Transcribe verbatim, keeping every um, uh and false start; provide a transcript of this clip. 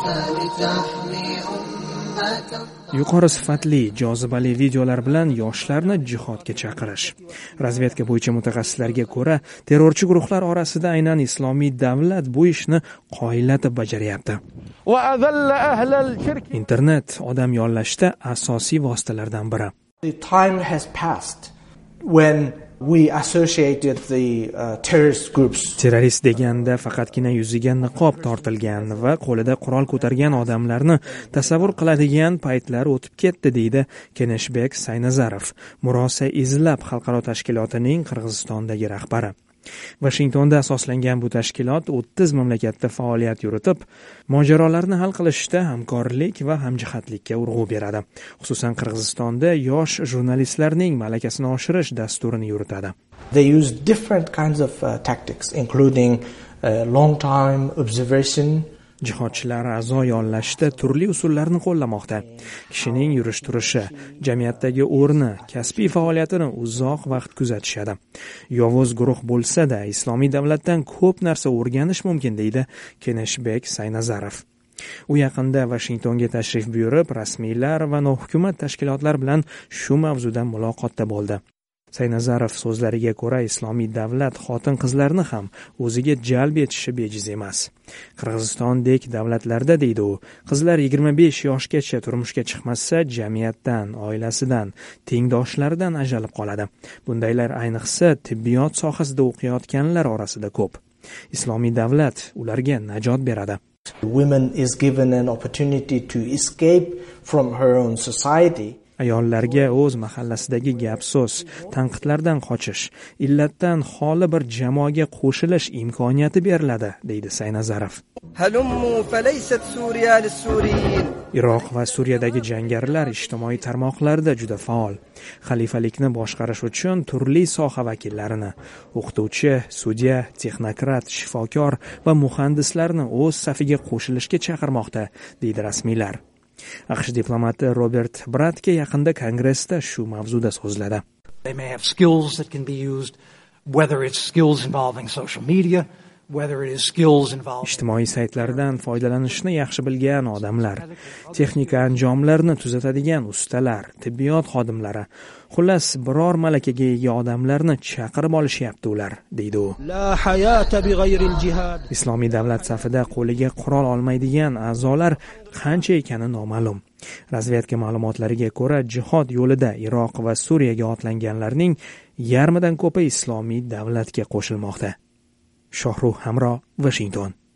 Yuqori sifatli, jozibali videolar bilan yoshlarni jihodga chaqirish. Razvedka bo'yicha mutaxassislarga ko'ra, terrorchi guruhlar orasida aynan Islomiy davlat bu ishni qoyillatib bajaryapti. Internet odam yollashda asosiy vositalardan biri. The time has passed when we associated the uh, terrorist groups. Terrorist deganda faqatgina yuziga niqob tortilgan va qo'lida qurol ko'targan odamlarni tasavvur qiladigan paytlar o'tib ketdi, deydi Keneshbek Saynazarov, Murosa Izlab xalqaro tashkilotining Qirg'izistondagi rahbari. Washingtonda asoslangan bu tashkilot o'ttiz mamlakatda faoliyat yuritib, mojarolarni hal qilishda hamkorlik va hamjihatlikka urg'u beradi. Xususan Qirg'izistonda yosh jurnalistlarning malakasini oshirish dasturini yuritadi. They use different kinds of uh, tactics, including uh, long time observation. Jihodchilar a'zo yollashda turli usullarni qo'llamoqda. Kishining yurish-turishi, jamiyatdagi o'rni, kasbiy faoliyatini uzoq vaqt kuzatishadi. Yovuz guruh bo'lsa-da, Islomiy davlatdan ko'p narsa o'rganish mumkin, deydi Keneshbek Saynazarov. U yaqinda Washingtonga tashrif buyurib, rasmiylar va nohukumat tashkilotlar bilan shu mavzuda muloqotda bo'ldi. Saynazarov so'zlariga ko'ra, Islomiy davlat xotin-qizlarni ham o'ziga jalb etishi bejiz emas. Qirg'izistondek davlatlarda, deydi u, qizlar yigirma besh yoshgacha turmushga chiqmasa, jamiyatdan, oilasidan, tengdoshlaridan ajralib qoladi. Bundaylar ayniqsa tibbiyot sohasida o'qiyotganlar orasida ko'p. Islomiy davlat ularga najot beradi. Women is given an opportunity to escape from her own society. Ayollarga o'z mahallasidagi gap-so'z, tanqidlardan qochish, illatdan xoli bir jamoaga qo'shilish imkoniyati beriladi, deydi Saynazarov. Iroq va Suriyadagi jangarilar ijtimoiy tarmoqlarda juda faol. Xalifalikni boshqarish uchun turli soha vakillarini, o'qituvchi, sudya, texnokrat, shifokor va muhandislarni o'z safiga qo'shilishga chaqirmoqda, deydi rasmiylar. AQSh diplomati Robert Bratke yaqinda kongressda shu mavzuda so'zladi. They may have skills that can be used, whether it's skills involving social media, whether it is skills involving ijtimoiy saytlardan foydalanishni yaxshi bilgan odamlar, texnika anjomlarini tuzatadigan ustalar, tibbiyot xodimlari, xullas biror malakaga ega odamlarni chaqirib olishyapti ular, deydi u. Islomiy davlat safida qo'liga qurol olmaydigan a'zolar qancha ekani noma'lum. Razvedka ma'lumotlariga ko'ra, jihod yo'lida Iroq va Suriyaga otlanganlarning yarmidan ko'pi Islomiy davlatga qo'shilmoqda. Shohruh Hamro, Washington.